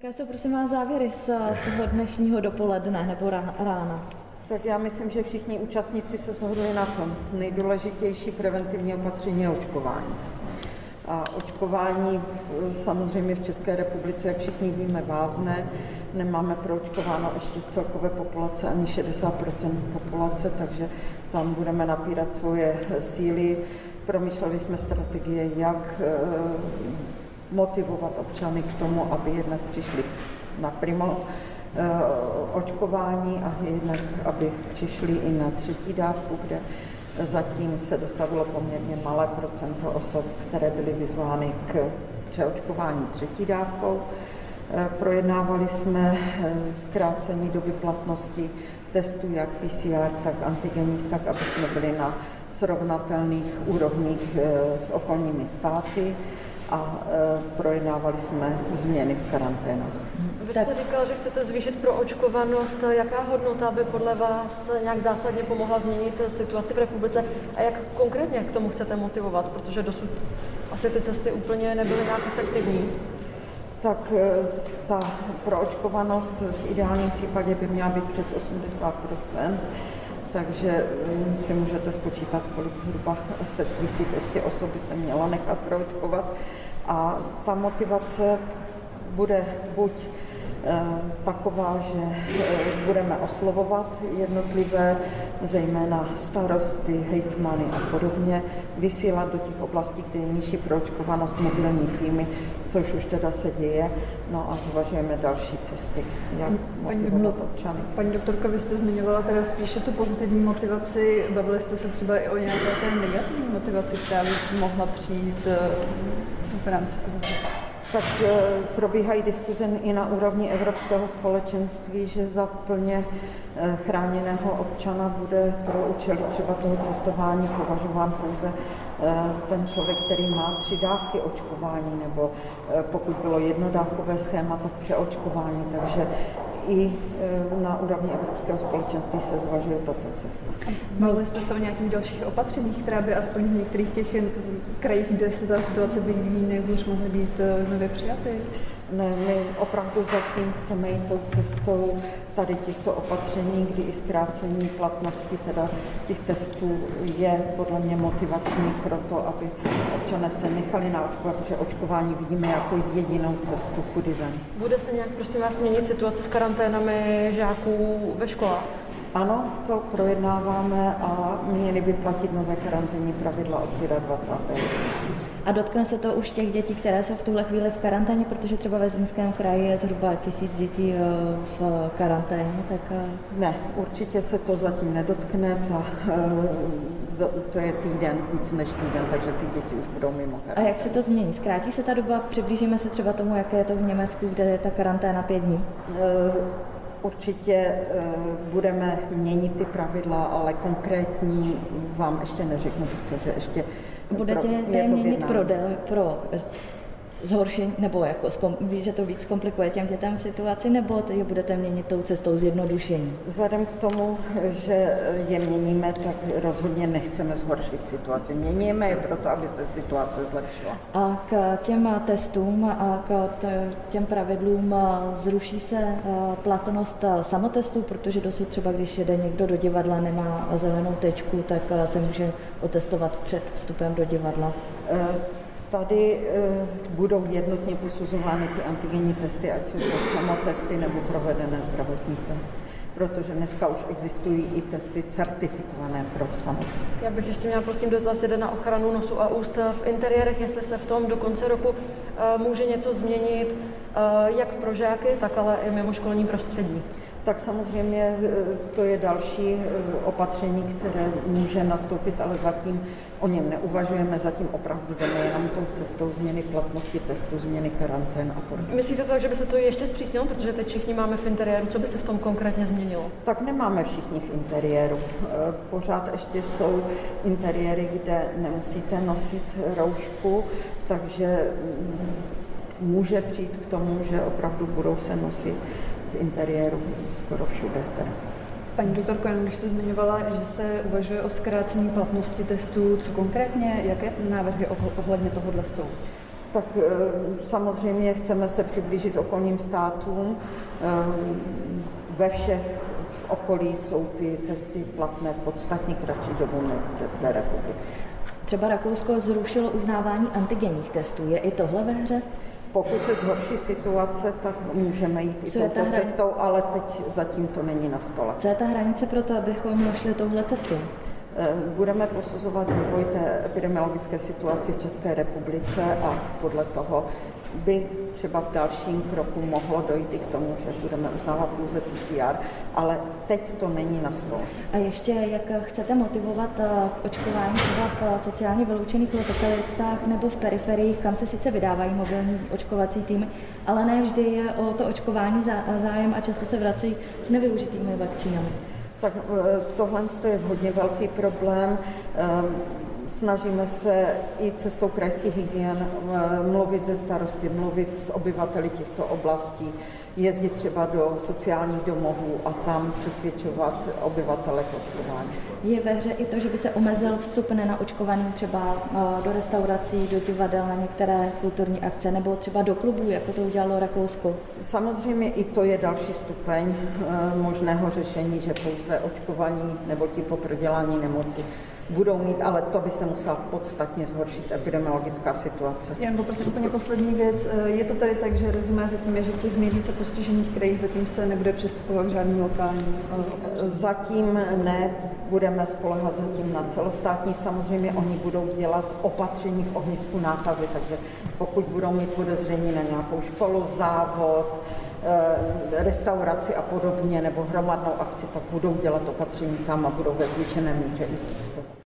Jaké jsou prosím vás závěry z toho dnešního dopoledne nebo rána? Tak já myslím, že všichni účastníci se shodli na tom. Nejdůležitější preventivní opatření je očkování. A očkování samozřejmě v České republice, jak všichni víme, vázne. Nemáme proočkováno ještě z celkové populace ani 60% populace, takže tam budeme napírat svoje síly. Promýšleli jsme strategie, jak motivovat občany k tomu, aby jednak přišli na primo očkování a jednak, aby přišli i na třetí dávku, kde zatím se dostavilo poměrně malé procento osob, které byly vyzvány k přeočkování třetí dávkou. Projednávali jsme zkrácení doby platnosti testů, jak PCR, tak antigenních, tak, aby jsme byli na srovnatelných úrovních s okolními státy a projednávali jsme změny v karanténách. Vy jste říkal, že chcete zvýšit proočkovanost. Jaká hodnota by podle vás nějak zásadně pomohla změnit situaci v republice a jak konkrétně k tomu chcete motivovat, protože dosud asi ty cesty úplně nebyly nějak efektivní? Tak ta proočkovanost v ideálním případě by měla být přes 80%, takže si můžete spočítat, kolik zhruba 100 000 ještě osob by se mělo nechat proočkovat. A ta motivace bude buď taková, že budeme oslovovat jednotlivé, zejména starosty, hejtmany a podobně, vysílat do těch oblastí, kde je nižší proočkovanost, mobilní týmy, což už teda se děje, no a zvažujeme další cesty, jak motivovat občany. Paní doktorka, vy jste zmiňovala teda spíše tu pozitivní motivaci, bavili jste se třeba i o nějaké té negativní motivaci, která by mohla přijít v rámci toho? Tak probíhají diskuze i na úrovni Evropského společenství, že za plně chráněného občana bude pro účely třeba toho cestování považován pouze ten člověk, který má 3 dávky očkování, nebo pokud bylo jednodávkové schéma, tak přeočkování. Takže i na úrovni Evropského společenství se zvažuje tato cesta. Mluvili jste se o nějakých dalších opatřeních, která by aspoň v některých těch krajích, kde se ta situace vyvíjí nejhůř, mohly být nově přijaty? Ne, my opravdu zatím chceme jít tou cestou tady těchto opatření, kdy i zkrácení platnosti teda těch testů je podle mě motivační pro to, aby občané se nechali naočkovat, protože očkování vidíme jako jedinou cestu kudy ven. Bude se nějak, prosím vás, měnit situace s karanténami žáků ve školách? Ano, to projednáváme a měly by platit nové karanténní pravidla od 25. A dotkne se to už těch dětí, které jsou v tuhle chvíli v karanténě, protože třeba ve Zlínském kraji je zhruba 1000 dětí v karanténě, tak... Ne, určitě se to zatím nedotkne, to je týden, víc než týden, takže ty děti už budou mimo karanténu. A jak se to změní? Zkrátí se ta doba? Přiblížíme se třeba tomu, jaké je to v Německu, kde je ta karanténa 5 dní? Určitě budeme měnit ty pravidla, ale konkrétní vám ještě neřeknu, protože ještě budete je měnit pro zhoršení, nebo jako víš, že to víc komplikuje těm dětem situaci, nebo je budete měnit tou cestou zjednodušení? Vzhledem k tomu, že je měníme, tak rozhodně nechceme zhoršit situaci. Měníme je proto, aby se situace zlepšila. A k těm testům a k těm pravidlům zruší se platnost samotestů, protože dosud třeba, když jede někdo do divadla, nemá zelenou tečku, tak se může otestovat před vstupem do divadla. Tady budou jednotně posuzovány ty antigenní testy, ať jsou to samotesty nebo provedené zdravotníkem. Protože dneska už existují i testy certifikované pro samotesty. Já bych ještě měla, prosím, dotaz jeden na ochranu nosu a úst v interiérech, jestli se v tom do konce roku může něco změnit, jak pro žáky, tak ale i mimo školní prostředí. Tak samozřejmě to je další opatření, které může nastoupit, ale zatím o něm neuvažujeme, zatím opravdu jdeme jenom tou cestou změny platnosti testu, změny karantén a podobně. Myslíte to tak, že by se to ještě zpřísnilo, protože teď všichni máme v interiéru, co by se v tom konkrétně změnilo? Tak nemáme všichni v interiéru. Pořád ještě jsou interiéry, kde nemusíte nosit roušku, takže může přijít k tomu, že opravdu budou se nosit v interiéru skoro všude teda. Paní doktorko, jenom když jste zmiňovala, že se uvažuje o zkrácení platnosti testů, co konkrétně, jaké návrhy ohledně tohohle jsou? Tak samozřejmě chceme se přiblížit okolním státům. Ve všech v okolí jsou ty testy platné podstatně kratší dobu než v České republice. Třeba Rakousko zrušilo uznávání antigenních testů. Je i tohle ve hře? Pokud se zhorší situace, tak můžeme jít i touto cestou, ale teď zatím to není na stole. Co je ta hranice pro to, abychom šli touhle cestou? Budeme posuzovat vývoj té epidemiologické situaci v České republice a podle toho by třeba v dalším kroku mohlo dojít i k tomu, že budeme uznávat pouze PCR, ale teď to není na stole. A ještě, jak chcete motivovat k očkování třeba v sociálně vyloučených lokalitách nebo v periferiích, kam se sice vydávají mobilní očkovací týmy, ale ne vždy je o to očkování zájem a často se vrací s nevyužitými vakcínami. Tak tohle je hodně velký problém. Snažíme se i cestou krajských hygien mluvit se starosty, mluvit s obyvateli těchto oblastí, jezdit třeba do sociálních domovů a tam přesvědčovat obyvatele k očkování. Je ve hře i to, že by se omezil vstup nenaočkovaným třeba do restaurací, do divadel, na některé kulturní akce nebo třeba do klubů, jako to udělalo Rakousko? Samozřejmě i to je další stupeň možného řešení, že pouze očkovaní nebo ti po prodělání nemoci budou mít, ale to by se musela podstatně zhoršit epidemiologická situace. Jen poprosím úplně poslední věc. Je to tady tak, že rezumé zatím je, že v těch nejvíce postižených krajích zatím se nebude přistupovat k žádným lokálním? Zatím ne, budeme spoléhat zatím na celostátní. Samozřejmě oni budou dělat opatření v ohnisku nákazy, takže pokud budou mít podezření na nějakou školu, závod, restauraci a podobně, nebo hromadnou akci, tak budou dělat opatření tam a budou ve zvýšené míře i testovat.